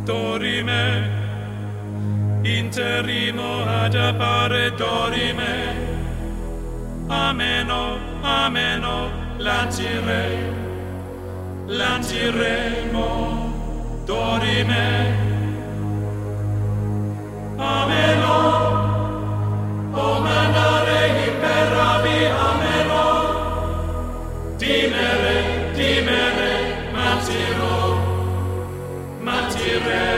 dorime, interimo ad appare dorime, ameno, ameno, lanciremo, dorime, ameno, o mandare imperavi, ameno, dimere, matiremo.